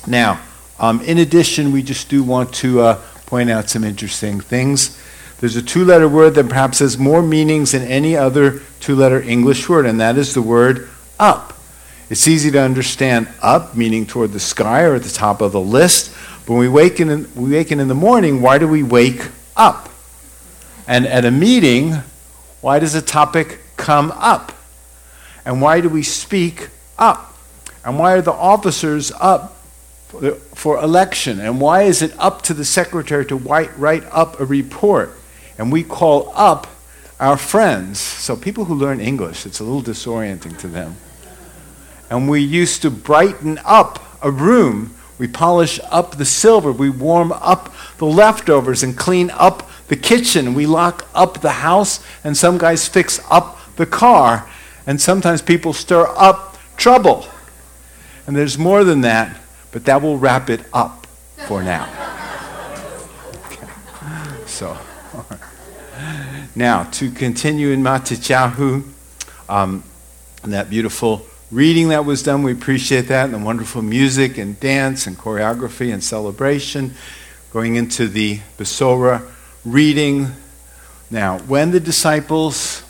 Now, in addition, we just do want to point out some interesting things. There's a two-letter word that perhaps has more meanings than any other two-letter English word, and that is the word up. It's easy to understand up, meaning toward the sky or at the top of the list. But when we waken in the morning, why do we wake up? And at a meeting, why does a topic come up? And why do we speak up? And why are the officers up for election? And why is it up to the secretary to write up a report? And we call up our friends. So people who learn English, it's a little disorienting to them. And we used to brighten up a room. We polish up the silver. We warm up the leftovers and clean up the kitchen. We lock up the house, and some guys fix up the car. And sometimes people stir up trouble. And there's more than that, but that will wrap it up for now. Okay. So, now, to continue in Matityahu, and that beautiful reading that was done, we appreciate that, and the wonderful music and dance and choreography and celebration. Going into the Besorah reading. Now, when the disciples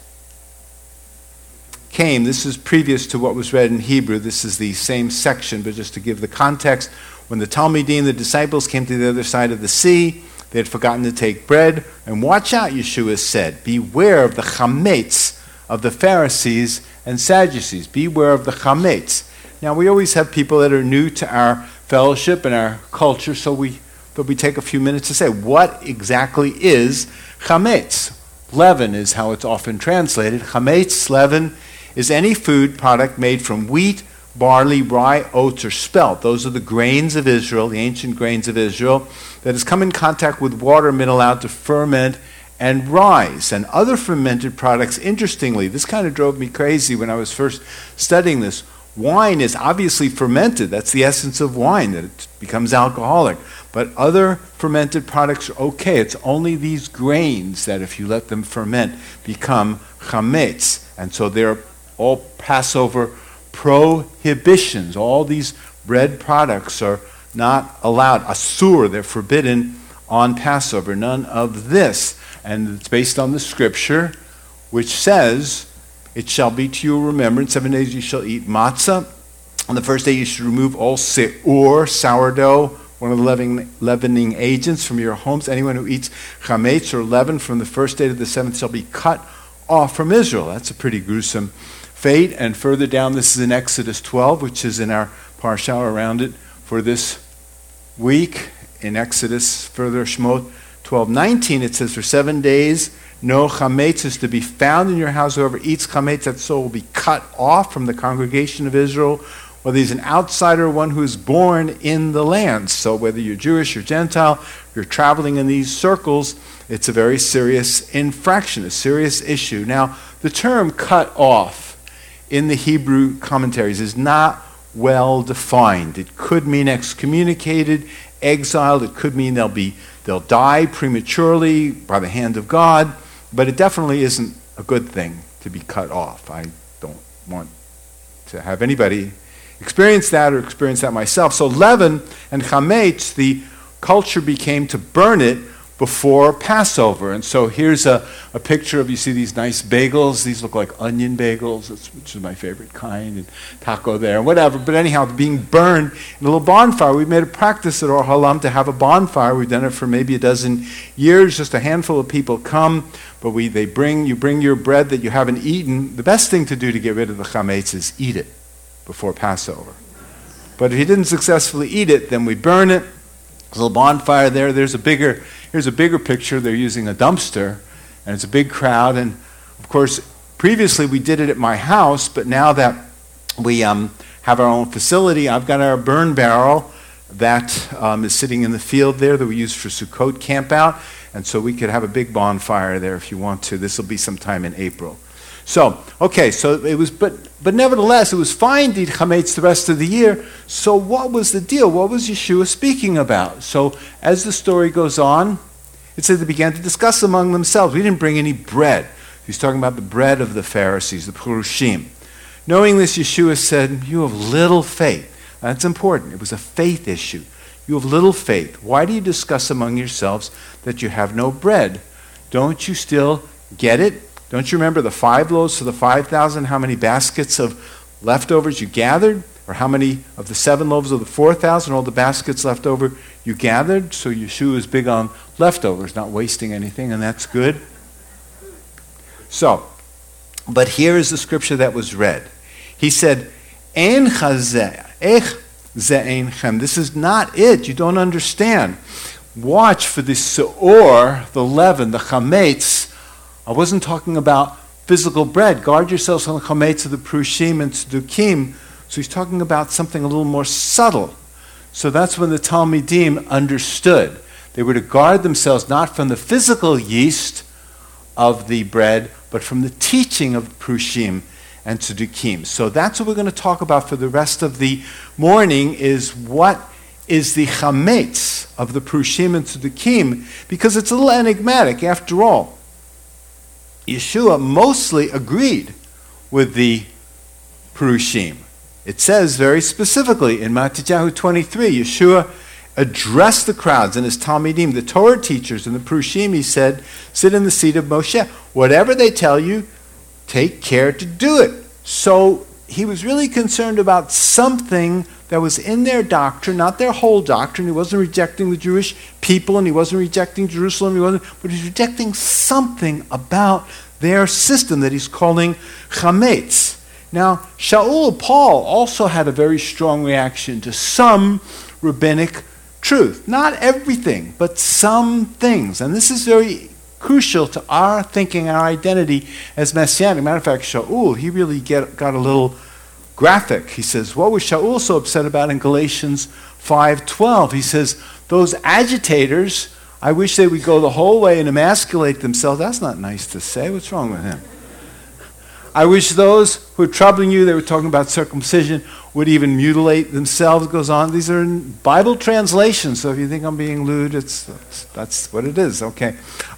came, this is previous to what was read in Hebrew. This is the same section, but just to give the context, when the Talmidim, the disciples, came to the other side of the sea, they had forgotten to take bread. And watch out, Yeshua said, beware of the chametz of the Pharisees and Sadducees. Beware of the chametz. Now, we always have people that are new to our fellowship and our culture, so we take a few minutes to say, what exactly is chametz? Leaven is how it's often translated. Chametz, leaven, is any food product made from wheat, barley, rye, oats, or spelt. Those are the grains of Israel, the ancient grains of Israel, that has come in contact with water and been allowed to ferment and rise. And other fermented products, interestingly, this kind of drove me crazy when I was first studying this. Wine is obviously fermented. That's the essence of wine, that it becomes alcoholic. But other fermented products are okay. It's only these grains that, if you let them ferment, become chametz. And so they're all Passover prohibitions. All these bread products are not allowed. Asur, they're forbidden on Passover. None of this. And it's based on the scripture, which says, it shall be to your remembrance, 7 days you shall eat matzah. On the first day you should remove all se'ur, sourdough, one of the leavening agents from your homes. Anyone who eats chametz or leaven from the first day to the seventh shall be cut off from Israel. That's a pretty gruesome fate. And further down, this is in Exodus 12, which is in our parsha around it for this week. In Exodus, further Shemot 12:19, it says, for 7 days no chametz is to be found in your house. Whoever eats chametz, that soul will be cut off from the congregation of Israel, whether he's an outsider or one who is born in the land. So whether you're Jewish or Gentile, you're traveling in these circles, it's a very serious infraction, a serious issue. Now, the term cut off in the Hebrew commentaries is not well defined. It could mean excommunicated, exiled. It could mean they'll die prematurely by the hand of God. But it definitely isn't a good thing to be cut off. I don't want to have anybody experience that or experience that myself. So leaven and chametz, the culture became to burn it before Passover. And so here's a picture of, you see these nice bagels. These look like onion bagels, which is my favorite kind, and taco there, and whatever. But anyhow, being burned in a little bonfire. We've made a practice at Or Halam to have a bonfire. We've done it for maybe a dozen years. Just a handful of people come, but you bring your bread that you haven't eaten. The best thing to do to get rid of the chametz is eat it before Passover. But if you didn't successfully eat it, then we burn it. There's a little bonfire there. Here's a bigger picture. They're using a dumpster, and it's a big crowd. And of course, previously we did it at my house, but now that we have our own facility, I've got our burn barrel that is sitting in the field there that we use for Sukkot camp out, and so we could have a big bonfire there if you want to. This will be sometime in April. So, okay, so it was, but nevertheless, it was fine to eat chametz the rest of the year. So what was the deal? What was Yeshua speaking about? So as the story goes on, it says they began to discuss among themselves. We didn't bring any bread. He's talking about the bread of the Pharisees, the Purushim. Knowing this, Yeshua said, you have little faith. That's important. It was a faith issue. You have little faith. Why do you discuss among yourselves that you have no bread? Don't you still get it? Don't you remember the 5 loaves for the 5,000? How many baskets of leftovers you gathered? Or how many of the 7 loaves of the 4,000, all the baskets left over you gathered? So Yeshua is big on leftovers, not wasting anything, and that's good. So, but here is the scripture that was read. He said, Ein chazeh, ech ze ein chem. This is not it. You don't understand. Watch for the seor, the leaven, the chametz. I wasn't talking about physical bread. Guard yourselves on the chametz of the prushim and tzedukim. So he's talking about something a little more subtle. So that's when the Talmidim understood. They were to guard themselves not from the physical yeast of the bread, but from the teaching of prushim and tzedukim. So that's what we're going to talk about for the rest of the morning, is what is the chametz of the prushim and tzedukim, because it's a little enigmatic. After all, Yeshua mostly agreed with the prushim. It says very specifically in Matthew 23, Yeshua addressed the crowds and his Talmidim, the Torah teachers and the Prushim. He said, sit in the seat of Moshe. Whatever they tell you, take care to do it. So he was really concerned about something that was in their doctrine, not their whole doctrine. He wasn't rejecting the Jewish people and he wasn't rejecting Jerusalem, but he was rejecting something about their system that he's calling chametz. Now, Shaul, Paul, also had a very strong reaction to some rabbinic truth. Not everything, but some things. And this is very crucial to our thinking, our identity as Messianic. Matter of fact, Shaul, he really got a little graphic. He says, what was Shaul so upset about in Galatians 5:12? He says, those agitators, I wish they would go the whole way and emasculate themselves. That's not nice to say. What's wrong with him? I wish those who are troubling you, they were talking about circumcision, would even mutilate themselves. It goes on. These are in Bible translations, so if you think I'm being lewd, that's what it is. Okay.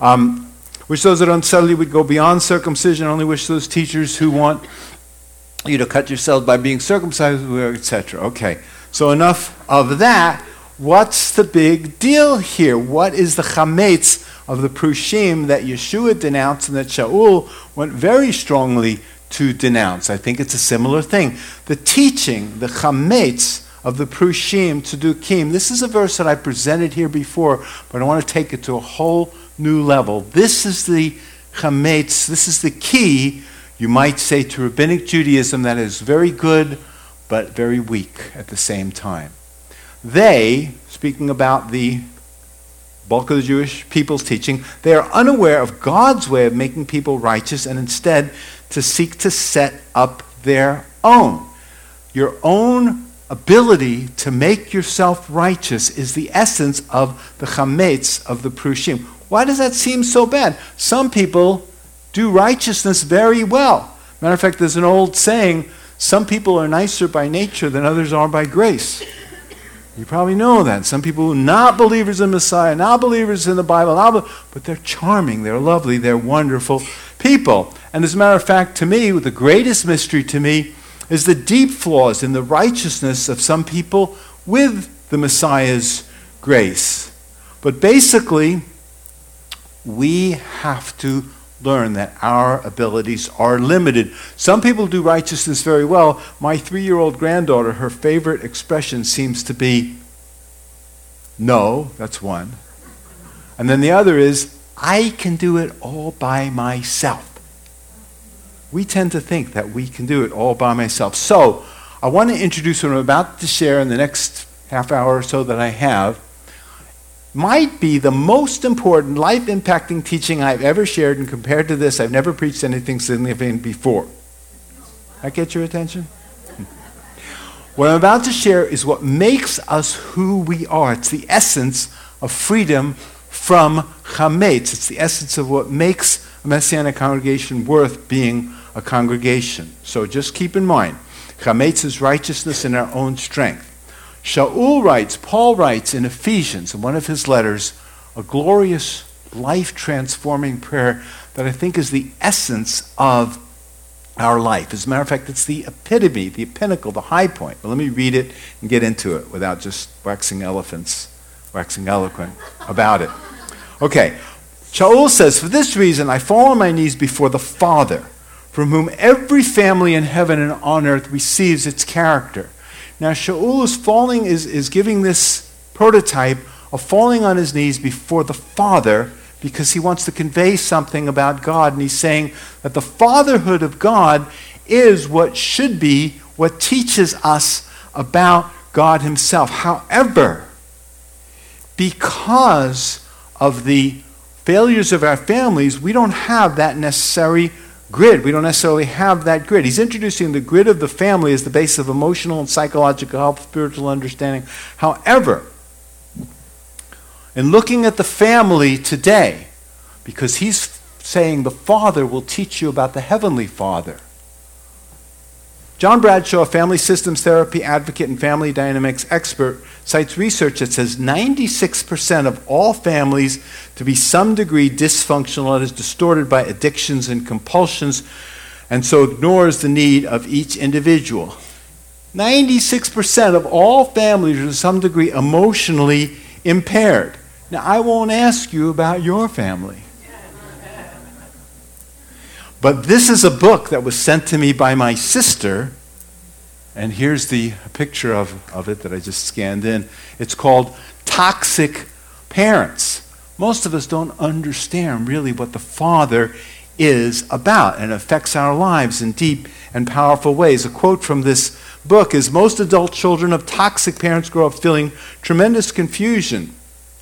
Wish those that unsettle you would go beyond circumcision. I only wish those teachers who want you to cut yourselves by being circumcised, etc. Okay. So enough of that. What's the big deal here? What is the chametz of the prushim that Yeshua denounced and that Shaul went very strongly to denounce? I think it's a similar thing. The teaching, the chametz of the prushim tzedukim. This is a verse that I presented here before, but I want to take it to a whole new level. This is the chametz, this is the key, you might say, to rabbinic Judaism that is very good but very weak at the same time. They, speaking about the bulk of the Jewish people's teaching, they are unaware of God's way of making people righteous and instead to seek to set up their own. Your own ability to make yourself righteous is the essence of the chametz of the prushim. Why does that seem so bad? Some people do righteousness very well. Matter of fact, there's an old saying, some people are nicer by nature than others are by grace. You probably know that. Some people who are not believers in Messiah, not believers in the Bible, but they're charming, they're lovely, they're wonderful people. And as a matter of fact, to me, the greatest mystery to me is the deep flaws in the righteousness of some people with the Messiah's grace. But basically, we have to learn that our abilities are limited. Some people do righteousness very well. My 3-year-old granddaughter, her favorite expression seems to be, no, that's one. And then the other is, I can do it all by myself. We tend to think that we can do it all by myself. So, I want to introduce what I'm about to share in the next half hour or so that I have. Might be the most important life-impacting teaching I've ever shared, and compared to this, I've never preached anything significant before. That get your attention? What I'm about to share is what makes us who we are. It's the essence of freedom from chametz. It's the essence of what makes a Messianic congregation worth being a congregation. So just keep in mind, chametz is righteousness in our own strength. Shaul writes, Paul writes in Ephesians, in one of his letters, a glorious, life-transforming prayer that I think is the essence of our life. As a matter of fact, it's the epitome, the pinnacle, the high point. But let me read it and get into it without just waxing eloquent about it. Okay, Shaul says, "For this reason I fall on my knees before the Father, from whom every family in heaven and on earth receives its character." Now Shaul is giving this prototype of falling on his knees before the Father because he wants to convey something about God. And he's saying that the fatherhood of God is what should be, what teaches us about God himself. However, because of the failures of our families, we don't have that necessary grid. We don't necessarily have that grid. He's introducing the grid of the family as the base of emotional and psychological health, spiritual understanding. However, in looking at the family today, because he's saying the Father will teach you about the Heavenly Father. John Bradshaw, a family systems therapy advocate and family dynamics expert, cites research that says 96% of all families to be some degree dysfunctional and is distorted by addictions and compulsions, and so ignores the need of each individual. 96% of all families are to some degree emotionally impaired. Now, I won't ask you about your family. But this is a book that was sent to me by my sister, and here's the picture of it that I just scanned in. It's called Toxic Parents. Most of us don't understand really what the Father is about, and affects our lives in deep and powerful ways. A quote from this book is, "Most adult children of toxic parents grow up feeling tremendous confusion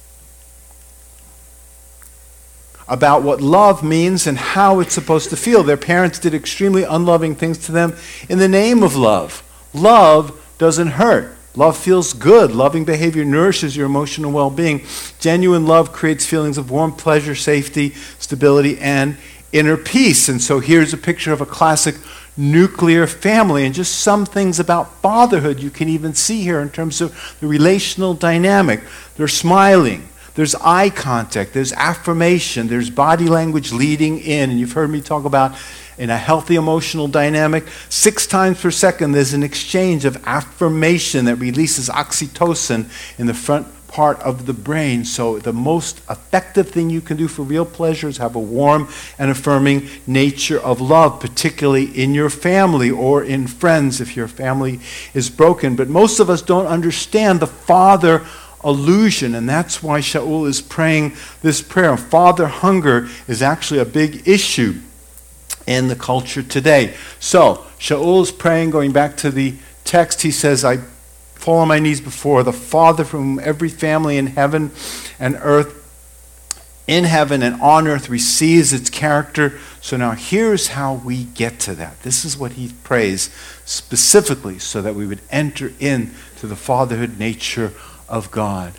about what love means and how it's supposed to feel. Their parents did extremely unloving things to them in the name of love. Love doesn't hurt. Love feels good. Loving behavior nourishes your emotional well-being. Genuine love creates feelings of warmth, pleasure, safety, stability, and inner peace." And so here's a picture of a classic nuclear family, and just some things about fatherhood you can even see here in terms of the relational dynamic. They're smiling. There's eye contact, there's affirmation, there's body language leading in. And you've heard me talk about in a healthy emotional dynamic, 6 times per second there's an exchange of affirmation that releases oxytocin in the front part of the brain. So the most effective thing you can do for real pleasure is have a warm and affirming nature of love, particularly in your family or in friends if your family is broken. But most of us don't understand the father illusion, and that's why Shaul is praying this prayer. Father hunger is actually a big issue in the culture today. So Shaul is praying, going back to the text, he says, "I fall on my knees before the Father from whom every family in heaven and earth, in heaven and on earth receives its character." So now here's how we get to that. This is what he prays specifically so that we would enter into the fatherhood nature of God.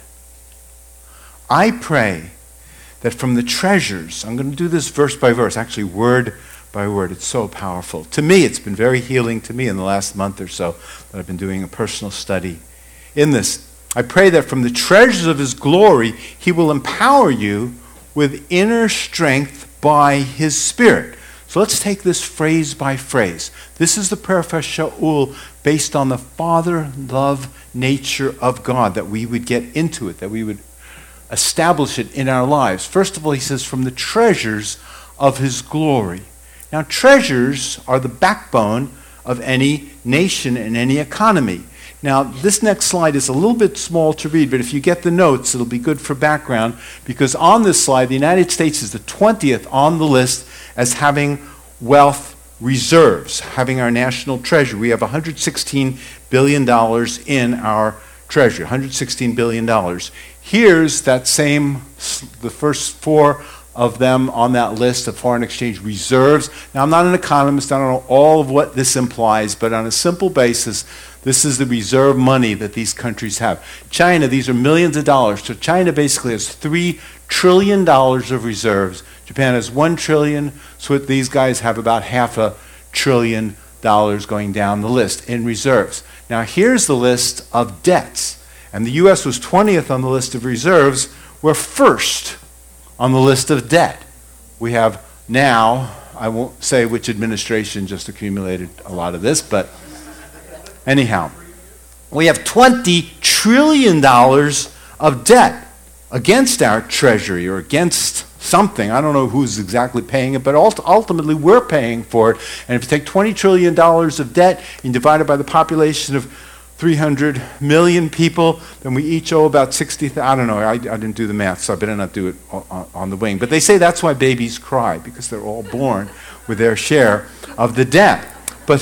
"I pray that from the treasures," I'm going to do this verse by verse, actually word by word. It's so powerful. To me, it's been very healing to me in the last month or so that I've been doing a personal study in this. "I pray that from the treasures of his glory, he will empower you with inner strength by his Spirit." So let's take this phrase by phrase. This is the prayer for Shaul based on the father love nature of God, that we would get into it, that we would establish it in our lives. First of all, he says, from the treasures of his glory. Now, treasures are the backbone of any nation and any economy. Now, this next slide is a little bit small to read, but if you get the notes, it'll be good for background, because on this slide, the United States is the 20th on the list as having wealth reserves, having our national treasure. We have $116 billion in our treasury, $116 billion. Here's that same, the first 4 of them on that list of foreign exchange reserves. Now, I'm not an economist. I don't know all of what this implies, but on a simple basis, this is the reserve money that these countries have. China, these are millions of dollars. So China basically has $3 trillion of reserves. Japan has $1 trillion. So these guys have about $500 billion going down the list in reserves. Now, here's the list of debts. And the U.S. was 20th on the list of reserves. We're first on the list of debt. We have now I won't say which administration just accumulated a lot of this, but anyhow, we have $20 trillion of debt against our treasury or against something. I don't know who's exactly paying it, but ultimately we're paying for it. And if you take $20 trillion of debt and divide it by the population of 300 million people, then we each owe about 60,000. I don't know, I didn't do the math, so I better not do it on the wing. But they say that's why babies cry, because they're all born with their share of the debt. But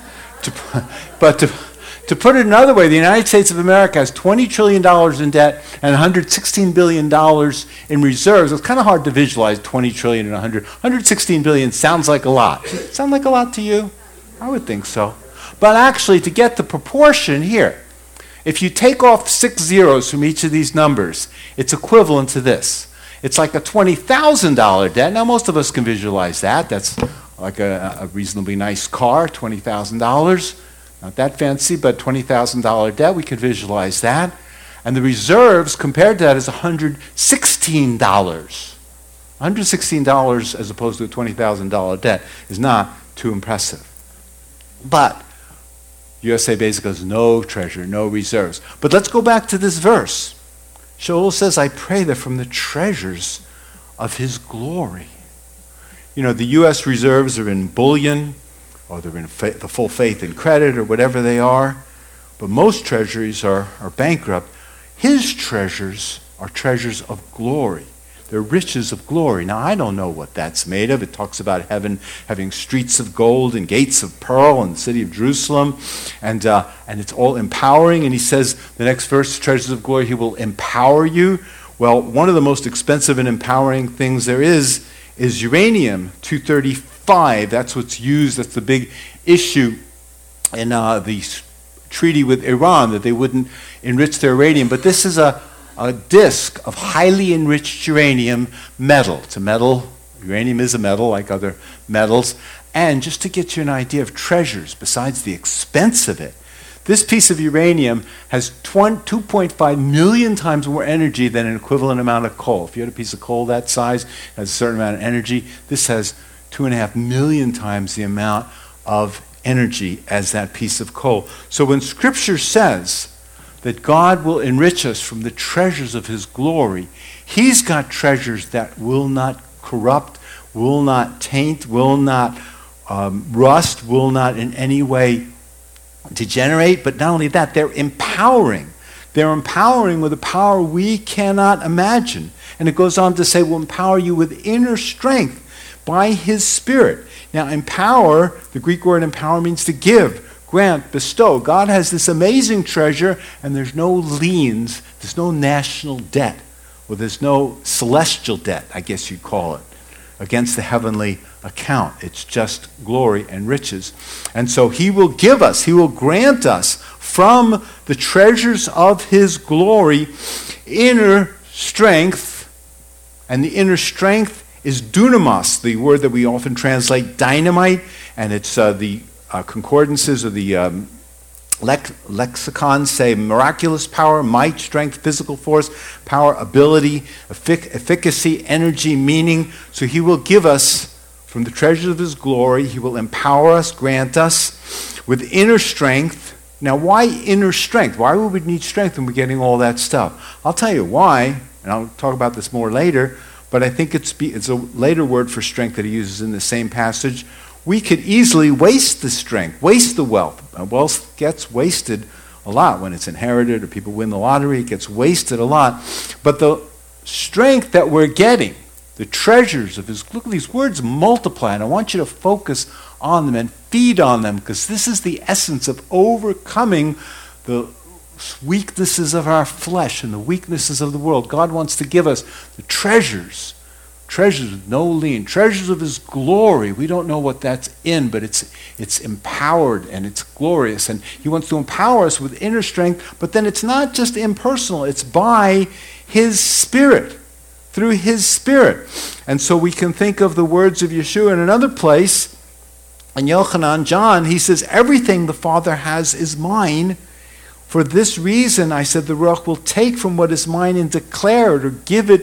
to put it another way, the United States of America has $20 trillion in debt and $116 billion in reserves. It's kind of hard to visualize 20 trillion and 116 billion sounds like a lot. Does it sound like a lot to you? I would think so. But actually, to get the proportion here, if you take off 6 zeros from each of these numbers, it's equivalent to this. It's like a $20,000 debt. Now, most of us can visualize that. That's like a reasonably nice car, $20,000. Not that fancy, but $20,000 debt, we could visualize that. And the reserves compared to that is $116. $116 as opposed to a $20,000 debt is not too impressive. But USA Basic has no treasure, no reserves. But let's go back to this verse. Shaul says, I pray that from the treasures of his glory. You know, the U.S. reserves are in bullion, or they're in the full faith and credit, or whatever they are. But most treasuries are bankrupt. His treasures are treasures of glory. They're riches of glory. Now, I don't know what that's made of. It talks about heaven having streets of gold and gates of pearl in the city of Jerusalem. And it's all empowering. And he says, the next verse, treasures of glory, he will empower you. Well, one of the most expensive and empowering things there is uranium-235. That's what's used. That's the big issue in the treaty with Iran, that they wouldn't enrich their uranium. But this is a disk of highly enriched uranium metal. It's a metal. Uranium is a metal like other metals. And just to get you an idea of treasures, besides the expense of it, this piece of uranium has 2.5 million times more energy than an equivalent amount of coal. If you had a piece of coal that size, it has a certain amount of energy. This has 2.5 million times the amount of energy as that piece of coal. So when Scripture says that God will enrich us from the treasures of his glory, he's got treasures that will not corrupt, will not taint, will not rust, will not in any way degenerate. But not only that, they're empowering. They're empowering with a power we cannot imagine. And it goes on to say, we'll empower you with inner strength by his Spirit. Now, empower, the Greek word empower means to give, grant, bestow. God has this amazing treasure, and there's no liens, there's no national debt, or there's no celestial debt, I guess you'd call it, against the heavenly account. It's just glory and riches. And so he will give us, he will grant us from the treasures of his glory inner strength. And the inner strength is dunamis, the word that we often translate dynamite, and it's the concordances or the lexicons say miraculous power, might, strength, physical force, power, ability, efficacy, energy, meaning. So he will give us from the treasures of his glory. He will empower us, grant us with inner strength. Now, why inner strength? Why would we need strength when we're getting all that stuff? I'll tell you why, and I'll talk about this more later, but I think it's a later word for strength that he uses in the same passage. We could easily waste the strength, waste the wealth. Wealth gets wasted a lot when it's inherited or people win the lottery. It gets wasted a lot. But the strength that we're getting, the treasures of his, look at these words, multiply. And I want you to focus on them and feed on them, because this is the essence of overcoming the weaknesses of our flesh and the weaknesses of the world. God wants to give us the treasures with no lien, treasures of his glory. We don't know what that's in, but it's empowered and it's glorious. And he wants to empower us with inner strength, but then it's not just impersonal, it's by his Spirit, through his Spirit. And so we can think of the words of Yeshua in another place. In Yochanan, John, he says, everything the Father has is mine. For this reason, I said, the Ruach will take from what is mine and declare it or give it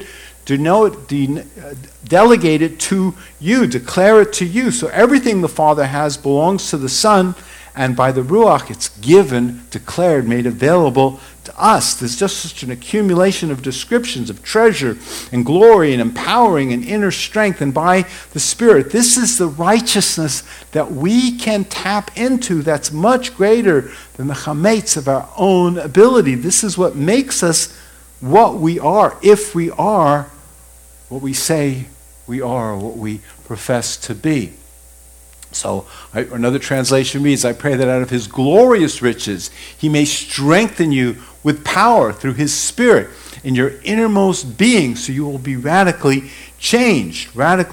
delegate it to you, declare it to you. So everything the Father has belongs to the Son, and by the Ruach it's given, declared, made available to us. There's just such an accumulation of descriptions of treasure and glory and empowering and inner strength, and by the Spirit. This is the righteousness that we can tap into that's much greater than the chametz of our own ability. This is what makes us what we are, if we are what we say we are, what we profess to be. So another translation reads, I pray that out of his glorious riches he may strengthen you with power through his Spirit in your innermost being, so you will be radically changed,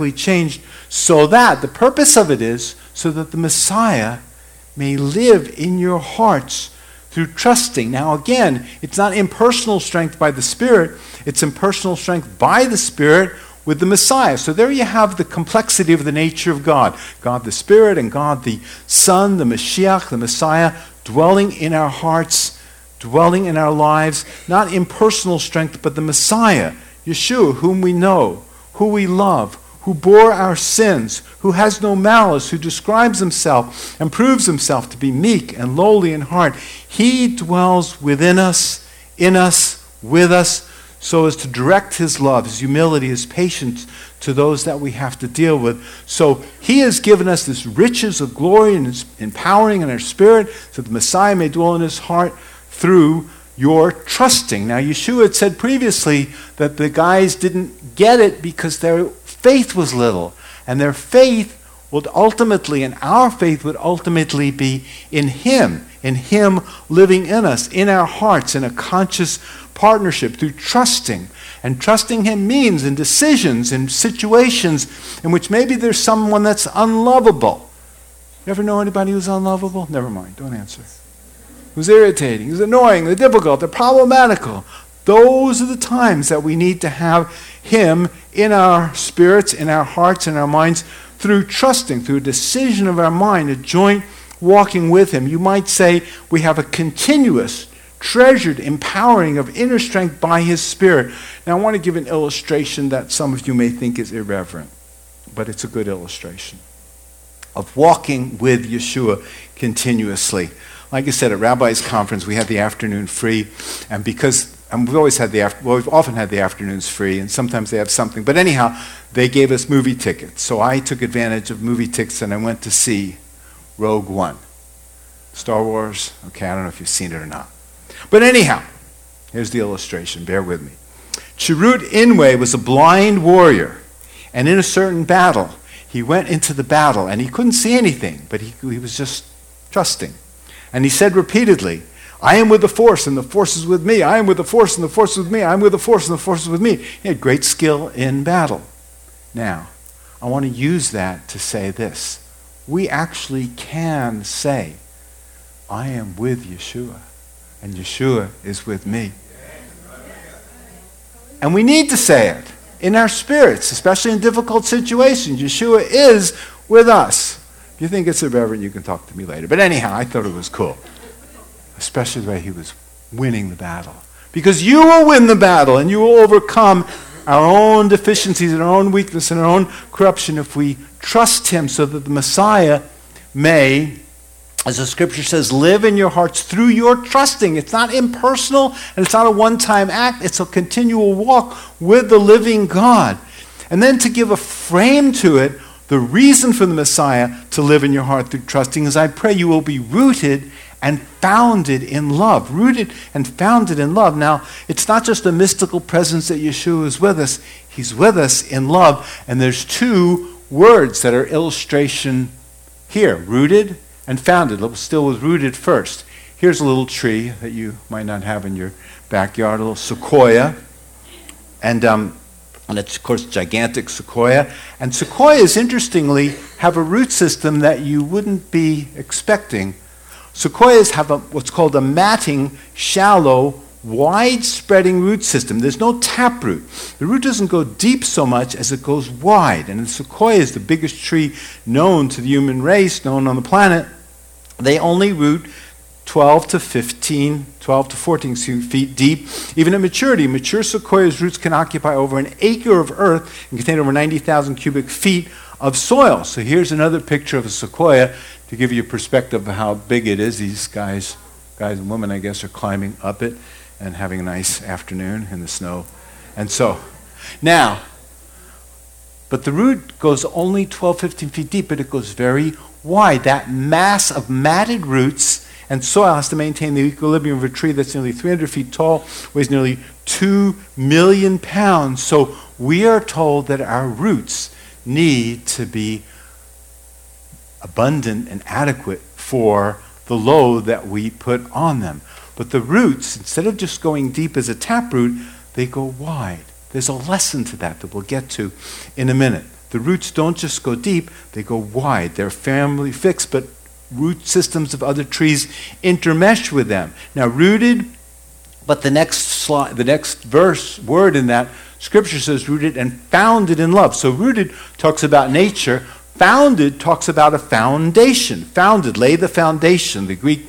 so that, the purpose of it is, so that the Messiah may live in your hearts through trusting. Now again, it's not impersonal strength by the Spirit, it's impersonal strength by the Spirit with the Messiah. So there you have the complexity of the nature of God. God the Spirit and God the Son, the Mashiach, the Messiah, dwelling in our hearts, dwelling in our lives. Not impersonal strength, but the Messiah, Yeshua, whom we know, who we love, who bore our sins, who has no malice, who describes himself and proves himself to be meek and lowly in heart. He dwells within us, in us, with us, so as to direct his love, his humility, his patience to those that we have to deal with. So he has given us this riches of glory and his empowering in our spirit, so the Messiah may dwell in his heart through your trusting. Now, Yeshua had said previously that the guys didn't get it because their faith was little, and their faith would ultimately, and our faith would ultimately be in him living in us, in our hearts, in a conscious partnership through trusting. And trusting him means in decisions, in situations in which maybe there's someone that's unlovable. You ever know anybody who's unlovable? Never mind, don't answer. Who's irritating, who's annoying, they're difficult, they're problematical. Those are the times that we need to have him in our spirits, in our hearts, in our minds, through trusting, through a decision of our mind, a joint walking with him. You might say we have a continuous, treasured empowering of inner strength by his Spirit. Now I want to give an illustration that some of you may think is irreverent, but it's a good illustration of walking with Yeshua continuously. Like I said, at Rabbi's Conference, we had the afternoon free, and we've often had the afternoons free, and sometimes they have something. But anyhow, they gave us movie tickets. So I took advantage of movie tickets, and I went to see Rogue One. Star Wars, okay, I don't know if you've seen it or not. But anyhow, here's the illustration, bear with me. Chirut Inwe was a blind warrior, and in a certain battle, he went into the battle, and he couldn't see anything, but he was just trusting. And he said repeatedly, I am with the Force, and the Force is with me. I am with the Force, and the Force is with me. I am with the Force, and the Force is with me. He had great skill in battle. Now, I want to use that to say this. We actually can say, I am with Yeshua, and Yeshua is with me. And we need to say it in our spirits, especially in difficult situations. Yeshua is with us. If you think it's irreverent, you can talk to me later. But anyhow, I thought it was cool. Especially the way he was winning the battle. Because you will win the battle, and you will overcome our own deficiencies and our own weakness and our own corruption if we trust him, so that the Messiah may, as the scripture says, live in your hearts through your trusting. It's not impersonal, and it's not a one-time act. It's a continual walk with the living God. And then to give a frame to it, the reason for the Messiah to live in your heart through trusting is, I pray you will be rooted and founded in love. Rooted and founded in love. Now, it's not just a mystical presence that Yeshua is with us. He's with us in love. And there's two words that are illustration here. Rooted and founded. Let's still with rooted first. Here's a little tree that you might not have in your backyard, a little sequoia. And it's, of course, gigantic sequoia. And sequoias, interestingly, have a root system that you wouldn't be expecting. Sequoias have what's called a matting, shallow, wide-spreading root system. There's no taproot. The root doesn't go deep so much as it goes wide. And the sequoia is the biggest tree known to the human race, known on the planet. They only root 12 to 14 feet deep. Even at maturity, mature sequoia's roots can occupy over an acre of earth and contain over 90,000 cubic feet of soil. So here's another picture of a sequoia to give you a perspective of how big it is. These guys and women, I guess, are climbing up it and having a nice afternoon in the snow. And so, now, but the root goes only 12, 15 feet deep, but it goes very wide. That mass of matted roots and soil has to maintain the equilibrium of a tree that's nearly 300 feet tall, weighs nearly 2 million pounds. So we are told that our roots need to be abundant and adequate for the load that we put on them. But the roots, instead of just going deep as a taproot, they go wide. There's a lesson to that we'll get to in a minute. The roots don't just go deep, they go wide. They're family fixed, but root systems of other trees intermesh with them. Now, rooted, but the next word in that scripture says rooted and founded in love. So rooted talks about nature. Founded talks about a foundation. Founded, lay the foundation. The Greek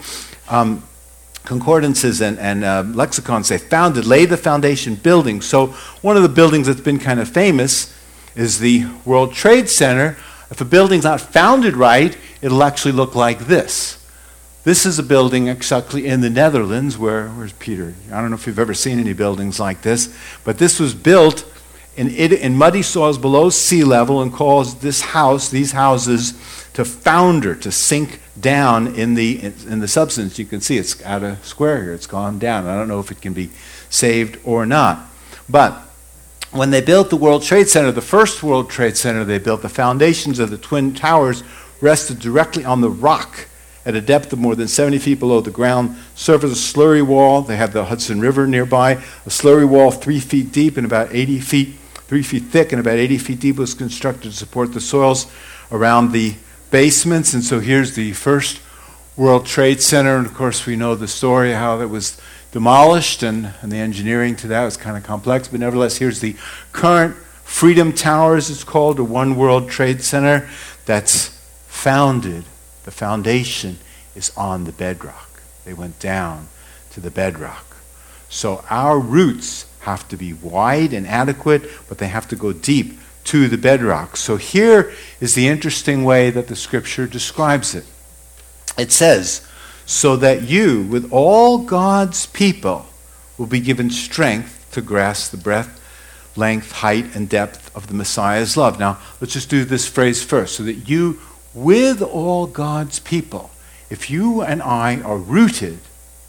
concordances and lexicons say founded, lay the foundation, building. So one of the buildings that's been kind of famous is the World Trade Center. If a building's not founded right, it'll actually look like this. This is a building exactly in the Netherlands. Where's Peter? I don't know if you've ever seen any buildings like this, but this was built in muddy soils below sea level and caused these houses to founder, to sink down in the substance. You can see it's at a square here. It's gone down. I don't know if it can be saved or not. But when they built the World Trade Center, the first World Trade Center they built, the foundations of the Twin Towers rested directly on the rock at a depth of more than 70 feet below the ground surface. A slurry wall, they have the Hudson River nearby, a slurry wall 3 feet deep and about 80 feet, 3 feet thick and about 80 feet deep was constructed to support the soils around the basements. And so here's the first World Trade Center, and of course we know the story how it was demolished, and the engineering to that was kind of complex, but nevertheless here's the current Freedom Towers, it's called, a One World Trade Center that's founded. The foundation is on the bedrock. They went down to the bedrock. So our roots have to be wide and adequate, but they have to go deep to the bedrock. So here is the interesting way that the scripture describes it. It says, so that you, with all God's people, will be given strength to grasp the breadth, length, height, and depth of the Messiah's love. Now, let's just do this phrase first. So that you, with all God's people, if you and I are rooted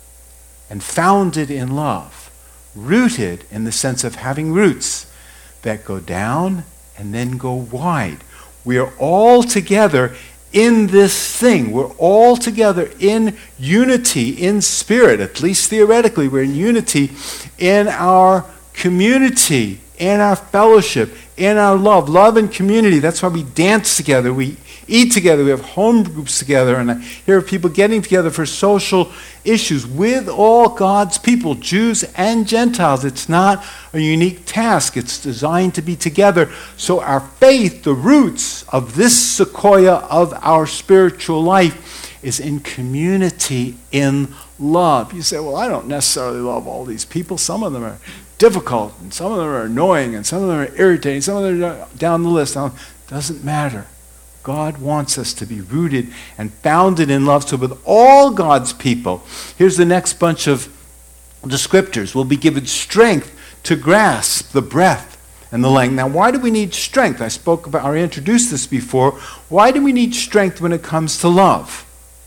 and founded in love, rooted in the sense of having roots that go down and then go wide, we are all together in this thing. We're all together in unity, in spirit, at least theoretically. We're in unity in our community, in our fellowship, in our love. Love and community. That's why we dance together. We eat together. We have home groups together. And I hear of people getting together for social issues with all God's people, Jews and Gentiles. It's not a unique task. It's designed to be together. So our faith, the roots of this sequoia of our spiritual life, is in community, in love. You say, well, I don't necessarily love all these people. Some of them are difficult, and some of them are annoying, and some of them are irritating, some of them are down the list. Now, doesn't matter. God wants us to be rooted and founded in love. So with all God's people, here's the next bunch of descriptors. We'll be given strength to grasp the breadth and the length. Now, why do we need strength? I introduced this before. Why do we need strength when it comes to love?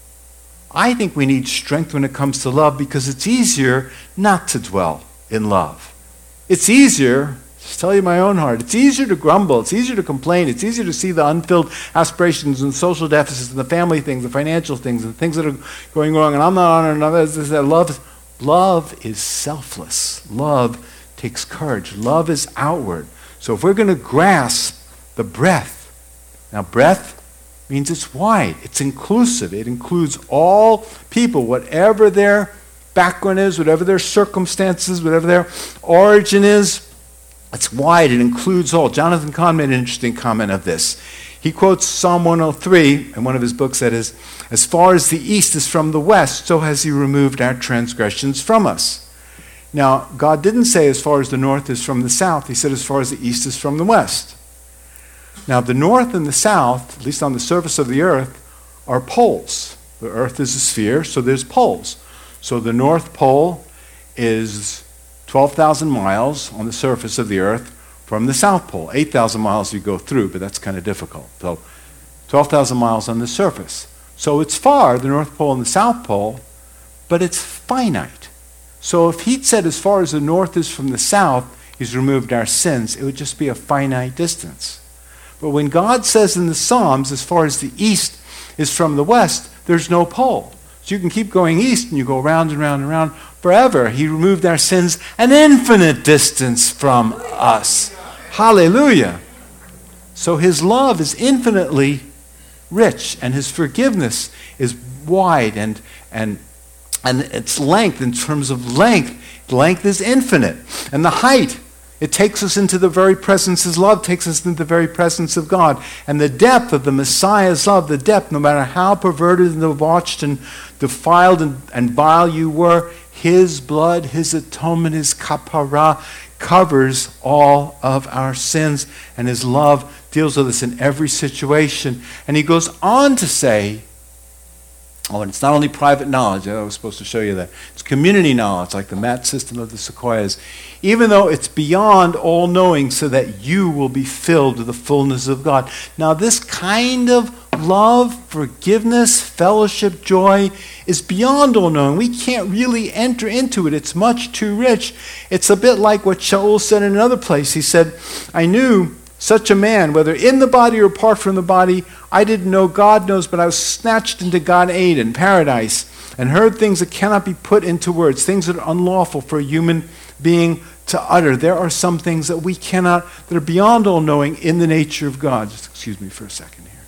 I think we need strength when it comes to love because it's easier not to dwell in love. It's easier, just tell you my own heart, it's easier to grumble, it's easier to complain, it's easier to see the unfilled aspirations and social deficits and the family things, the financial things, and things that are going wrong, and I'm not on another. Love is selfless. Love takes courage. Love is outward. So if we're going to grasp the breadth, now breadth means it's wide, it's inclusive, it includes all people, whatever their background is, whatever their circumstances, whatever their origin is, it's wide, it includes all. Jonathan Cahn made an interesting comment of this. He quotes Psalm 103 in one of his books that is, as far as the east is from the west, so has he removed our transgressions from us. Now, God didn't say as far as the north is from the south. He said as far as the east is from the west. Now, the north and the south, at least on the surface of the earth, are poles. The earth is a sphere, so there's poles. So the North Pole is 12,000 miles on the surface of the earth from the South Pole. 8,000 miles you go through, but that's kind of difficult. So 12,000 miles on the surface. So it's far, the North Pole and the South Pole, but it's finite. So if he'd said as far as the north is from the south, he's removed our sins, it would just be a finite distance. But when God says in the Psalms, as far as the east is from the west, there's no pole. So you can keep going east and you go round and round and round forever. He removed our sins an infinite distance from us. Hallelujah. So his love is infinitely rich and his forgiveness is wide and its length, in terms of length is infinite. And the height, it takes us into the very presence, his love takes us into the very presence of God. And the depth of the Messiah's love, the depth, no matter how perverted and debauched and defiled and vile you were, his blood, his atonement, his kapara covers all of our sins. And his love deals with us in every situation. And he goes on to say, and it's not only private knowledge. I was supposed to show you that. It's community knowledge, like the MAT system of the Sequoias. Even though it's beyond all knowing, so that you will be filled with the fullness of God. Now, this kind of love, forgiveness, fellowship, joy is beyond all knowing. We can't really enter into it. It's much too rich. It's a bit like what Shaul said in another place. He said, I knew such a man, whether in the body or apart from the body, I didn't know, God knows, but I was snatched into God Eden, paradise, and heard things that cannot be put into words, things that are unlawful for a human being to utter. There are some things that we cannot, that are beyond all knowing in the nature of God. Just excuse me for a second here.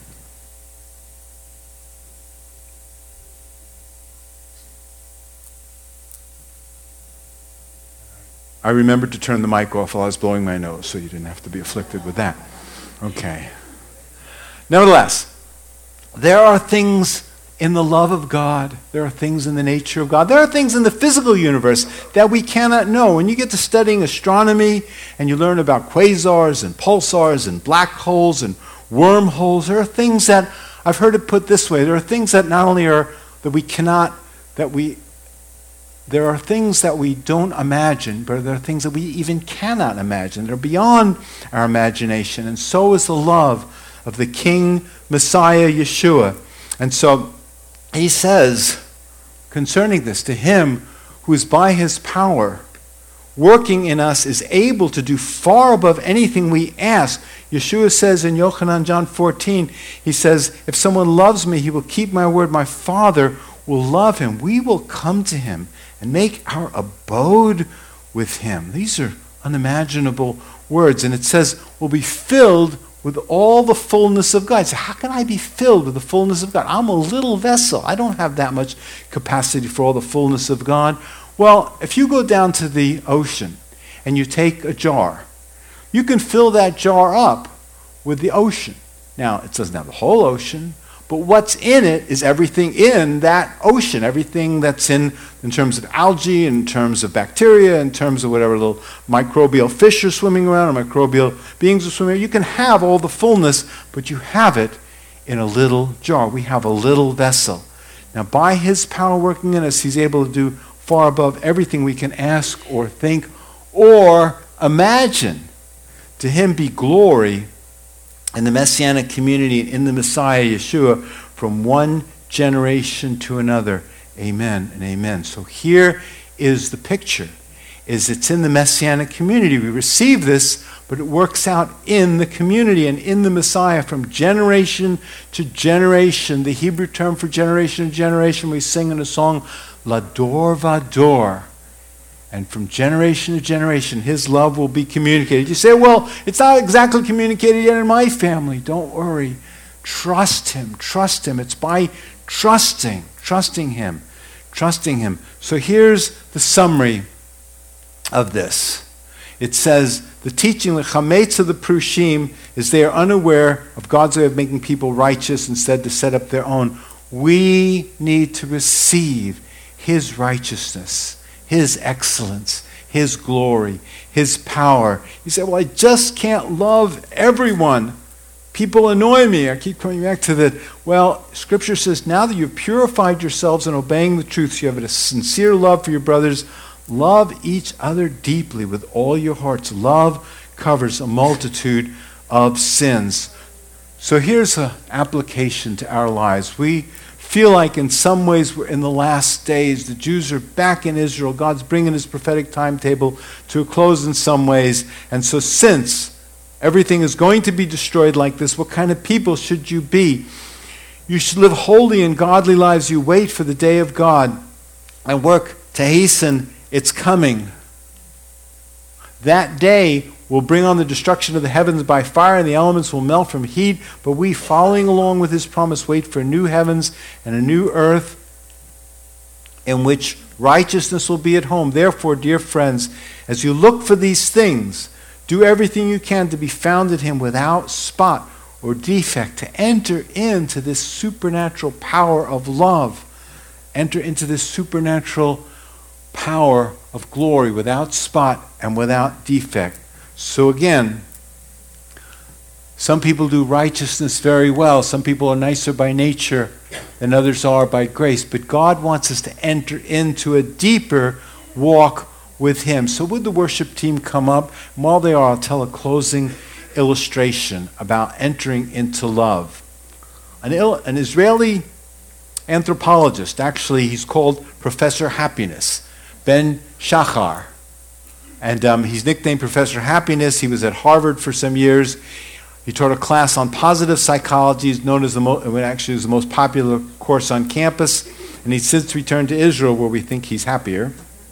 I remembered to turn the mic off while I was blowing my nose, so you didn't have to be afflicted with that. Okay. Nevertheless, there are things in the love of God, there are things in the nature of God, there are things in the physical universe that we cannot know. When you get to studying astronomy and you learn about quasars and pulsars and black holes and wormholes, there are things that, I've heard it put this way, there are things that not only are, that we cannot, there are things that we don't imagine, but there are things that we even cannot imagine. They're beyond our imagination. And so is the love of the King, Messiah, Yeshua. And so he says concerning this, to him who is by his power working in us is able to do far above anything we ask. Yeshua says in Yochanan, John 14, he says, if someone loves me, he will keep my word. My Father will love him. We will come to him and make our abode with him. These are unimaginable words. And it says, we'll be filled with all the fullness of God. So how can I be filled with the fullness of God? I'm a little vessel. I don't have that much capacity for all the fullness of God. Well, if you go down to the ocean and you take a jar, you can fill that jar up with the ocean. Now, it doesn't have the whole ocean, but what's in it is everything in that ocean, everything that's in terms of algae, in terms of bacteria, in terms of whatever little microbial fish are swimming around or microbial beings are swimming around. You can have all the fullness, but you have it in a little jar. We have a little vessel. Now, by his power working in us, he's able to do far above everything we can ask or think or imagine. To him be glory in the Messianic community and in the Messiah, Yeshua, from one generation to another. Amen and amen. So here is the picture. It's in the Messianic community. We receive this, but it works out in the community and in the Messiah from generation to generation. The Hebrew term for generation to generation, we sing in a song, Lador Vador. And from generation to generation, his love will be communicated. You say, well, it's not exactly communicated yet in my family. Don't worry. Trust him. Trust him. It's by trusting him. So here's the summary of this. It says, the teaching, the chametz of the Prushim, is they are unaware of God's way of making people righteous instead to set up their own. We need to receive his righteousness, his excellence, his glory, his power. You say, well, I just can't love everyone. People annoy me. I keep coming back to that. Well, Scripture says, now that you've purified yourselves in obeying the truth, so you have a sincere love for your brothers, love each other deeply with all your hearts. Love covers a multitude of sins. So here's an application to our lives. We feel like in some ways we're in the last days. The Jews are back in Israel. God's bringing his prophetic timetable to a close in some ways. And so since everything is going to be destroyed like this, what kind of people should you be? You should live holy and godly lives. You wait for the day of God and work to hasten its coming. That day will bring on the destruction of the heavens by fire, and the elements will melt from heat. But we, following along with his promise, wait for new heavens and a new earth in which righteousness will be at home. Therefore, dear friends, as you look for these things, do everything you can to be found in him without spot or defect, to enter into this supernatural power of love. Enter into this supernatural power of glory without spot and without defect. So again, some people do righteousness very well. Some people are nicer by nature than others are by grace. But God wants us to enter into a deeper walk with him. So would the worship team come up? And while they are, I'll tell a closing illustration about entering into love. An Israeli anthropologist, actually he's called Professor Happiness, Ben Shachar. And he's nicknamed Professor Happiness. He was at Harvard for some years. He taught a class on positive psychology. He's known as actually was the most popular course on campus. And he's since returned to Israel, where we think he's happier.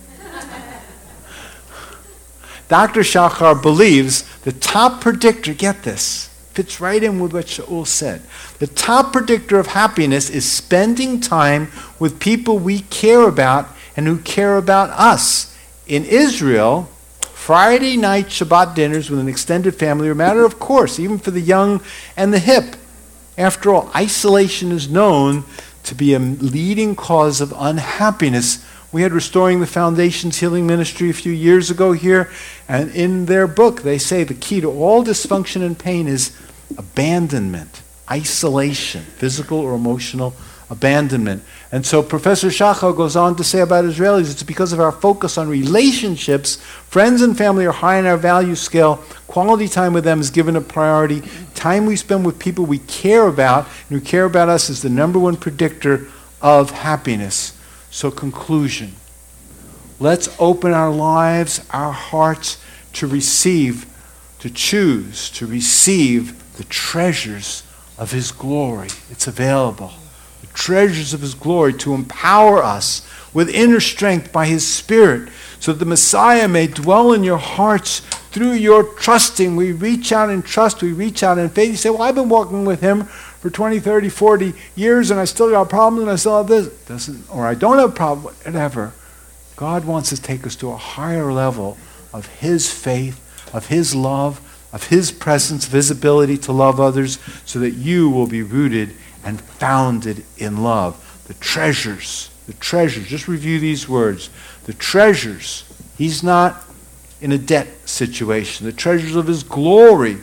Dr. Shachar believes the top predictor, get this, fits right in with what Shaul said. The top predictor of happiness is spending time with people we care about and who care about us. In Israel, Friday night Shabbat dinners with an extended family are a matter of course, even for the young and the hip. After all, isolation is known to be a leading cause of unhappiness. We had Restoring the Foundation's healing ministry a few years ago here, and in their book they say the key to all dysfunction and pain is abandonment, isolation, physical or emotional abandonment. And so Professor Shachar goes on to say about Israelis, it's because of our focus on relationships. Friends and family are high on our value scale. Quality time with them is given a priority. Time we spend with people we care about and who care about us is the number one predictor of happiness. So conclusion, let's open our lives, our hearts to receive, to choose, to receive the treasures of his glory. It's available. The treasures of his glory to empower us with inner strength by his Spirit so that the Messiah may dwell in your hearts through your trusting. We reach out in trust, we reach out in faith. You say, well, I've been walking with him for 20, 30, 40 years and I still got problems and I still have this. Or I don't have a problem, whatever. God wants to take us to a higher level of his faith, of his love, of his presence, of his ability to love others so that you will be rooted and founded in love. The treasures, just review these words. The treasures, he's not in a debt situation. The treasures of his glory,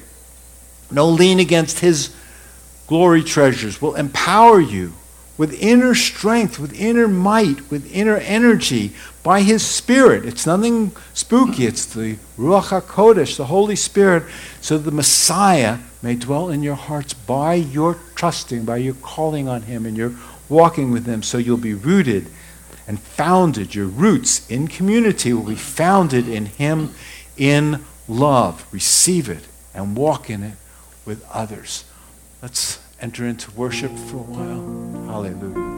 no lean against his glory treasures, will empower you with inner strength, with inner might, with inner energy by his Spirit. It's nothing spooky. It's the Ruach HaKodesh, the Holy Spirit, so the Messiah may dwell in your hearts by your trusting, by your calling on him and your walking with him, so you'll be rooted and founded. Your roots in community will be founded in him in love. Receive it and walk in it with others. Let's enter into worship for a while. Hallelujah.